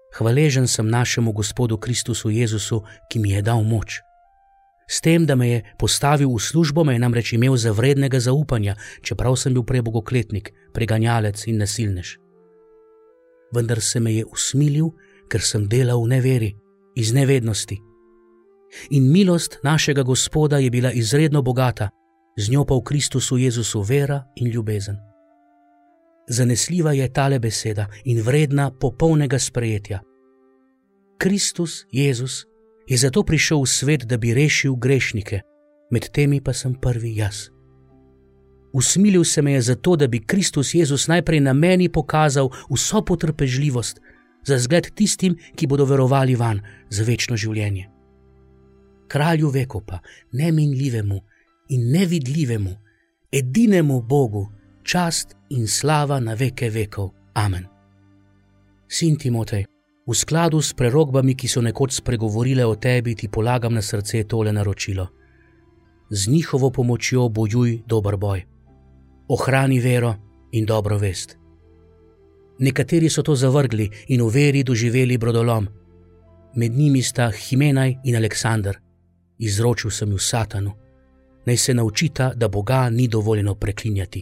Hvaležen sem našemu Gospodu Kristusu Jezusu, ki mi je dal moč. S tem, da me je postavil v službo, me je namreč imel za vrednega zaupanja, čeprav sem bil prej bogokletnik, preganjalec in nasilnež. Vendar se me je usmilil, ker sem delal v neveri, iz nevednosti. In milost našega Gospoda je bila izredno bogata, z njo pa v Kristusu Jezusu vera in ljubezen. Zanesljiva je tale beseda in vredna popolnega sprejetja. Kristus Jezus je zato prišel v svet, da bi rešil grešnike, med temi pa sem prvi jaz. Usmilil se me je zato, da bi Kristus Jezus najprej na meni pokazal vso potrpežljivost, za zgled tistim, ki bodo verovali vanj za večno življenje. Kralju vekov pa, neminljivemu in nevidljivemu, edinemu Bogu, čast in slava na veke vekov. Amen. Sin Timotej, v skladu s prerogbami, ki so nekoč spregovorile o tebi, ti polagam na srce tole naročilo. Z njihovo pomočjo bojuj dober boj. Ohrani vero in dobro vest. Nekateri so to zavrgli in v veri doživeli brodolom. Med njimi sta Himenaj in Aleksander. Izročil sem ju Satanu. Naj se naučita, da Boga ni dovoljeno preklinjati.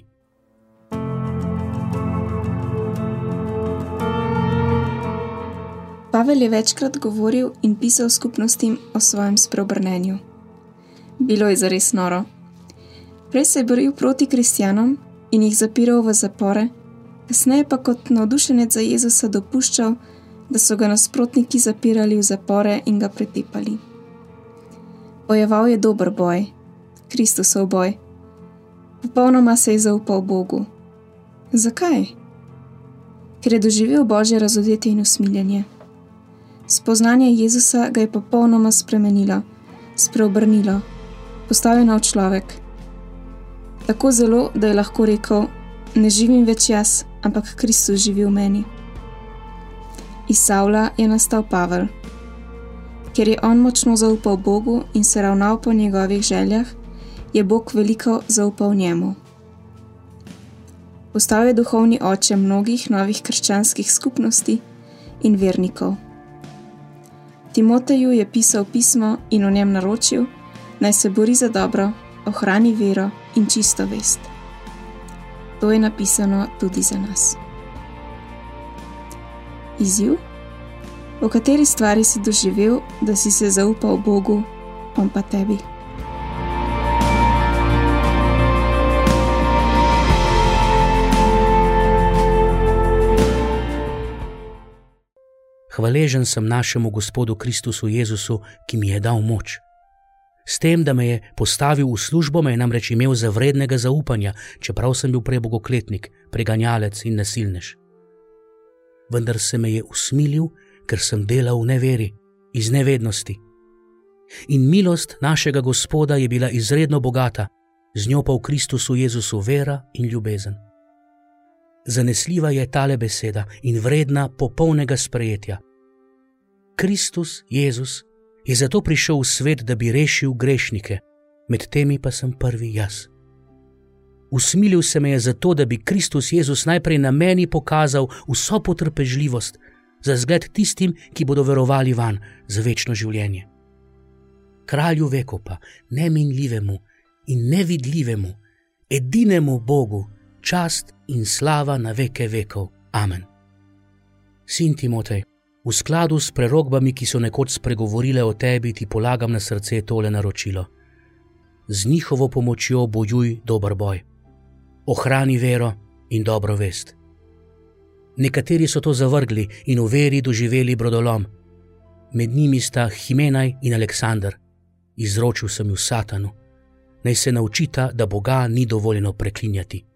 Pavel je večkrat govoril in pisal skupnostim o svojem spreobrnenju. Bilo je zares noro. Prej se je boril proti kristjanom in jih zapiral v zapore, kasneje pa kot navdušenec za Jezusa dopuščal, da so ga nasprotniki zapirali v zapore in ga pretepali. Bojeval je dober boj, Kristusov boj. Popolnoma se je zaupal Bogu. Zakaj? Ker je doživel Božje razodetje in usmiljenje. Spoznanje Jezusa ga je popolnoma spremenilo, spreobrnilo, postavil nov človek. Tako zelo, da je lahko rekel, ne živim več jaz, ampak Kristus živi v meni. Iz Savla je nastal Pavel. Ker je on močno zaupal Bogu in se ravnal po njegovih željah, je Bog veliko zaupal njemu. Postal je duhovni oče mnogih novih krščanskih skupnosti in vernikov. Timoteju je pisal pismo in v njem naročil, naj se bori za dobro, ohrani vero in čisto vest. To je napisano tudi za nas. Izziv? V kateri stvari si doživel, da si se zaupal Bogu, on pa tebi? Hvaležen sem našemu Gospodu Kristusu Jezusu, ki mi je dal moč. S tem, da me je postavil v službo, me je namreč imel za vrednega zaupanja, čeprav sem bil prej bogokletnik, preganjalec in nasilnež. Vendar se me je usmilil, ker sem delal v neveri, iz nevednosti. In milost našega Gospoda je bila izredno bogata, z njo pa v Kristusu Jezusu vera in ljubezen. Zanesljiva je tale beseda in vredna popolnega sprejetja. Kristus Jezus je zato prišel v svet, da bi rešil grešnike, med temi pa sem prvi jaz. Usmilil se me je zato, da bi Kristus Jezus najprej na meni pokazal vso potrpežljivost, za zgled tistim, ki bodo verovali vanj za večno življenje. Kralju vekov pa, neminljivemu in nevidljivemu, edinemu Bogu, čast in slava na veke vekov. Amen. Sin Timotej, v skladu s prerogbami, ki so nekoč spregovorile o tebi, ti polagam na srce tole naročilo. Z njihovo pomočjo bojuj dober boj. Ohrani vero in dobro vest. Nekateri so to zavrgli in v veri doživeli brodolom. Med njimi sta Himenaj in Aleksander. Izročil sem ju Satanu. Naj se naučita, da Boga ni dovoljeno preklinjati.